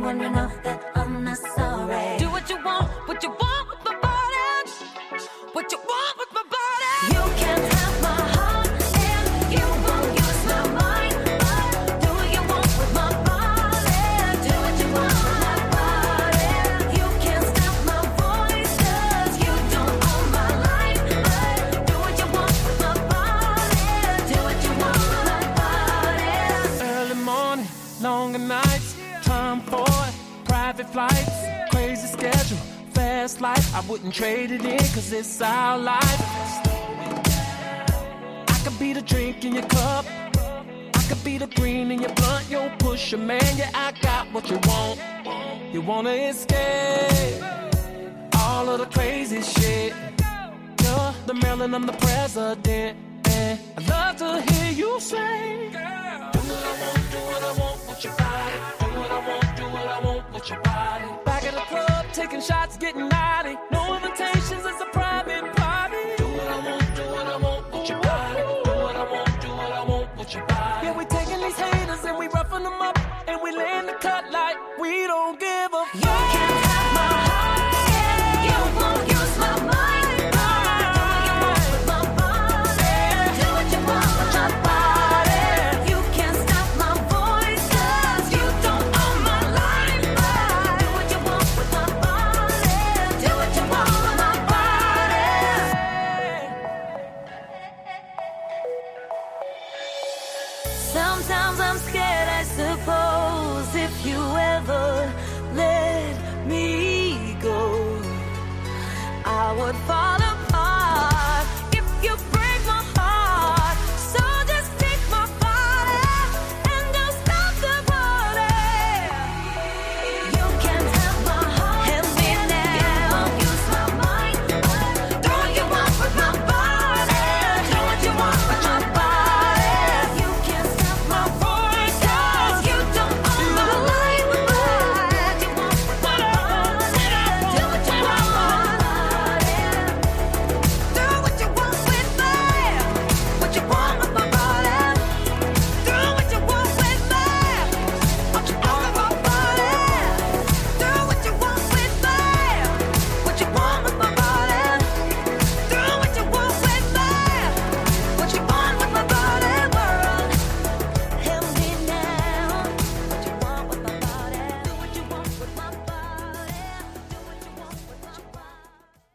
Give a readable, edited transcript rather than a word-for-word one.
want to know that I'm not sorry. Do what you want with my body. What you want with my body. You can't have my heart and you won't use my mind. But do what you want with my body. Do what you want with my body. You can't stop my voice 'cause you don't own my life. But do what you want with my body. Do what you want with my body. Early morning, longer nights, time for it, private flights, crazy schedule, fast life. I wouldn't trade it in 'cause it's our life. I could be the drink in your cup, I could be the green in your blunt. Yo, push a man, yeah, I got what you want. You wanna escape all of the crazy shit. You're the Maryland, I'm the president, and I love to hear you say, do what I want, do what I want with your body. Do what I want, do what I want with your body. Back at the club, taking shots, getting naughty. No invitations, it's a private party. Do what I want, do what I want with your body. Do what I want, do what I want with your body. Yeah, we taking these haters and we roughing them up, and we laying the cut like we don't give a fuck. You can't have my heart and you won't use my mind. Do what you want with my body. Do what you want with my body. You can't stop my voice 'cause you don't own my life. Do what you want with my body. Do what you want with my body. Sometimes I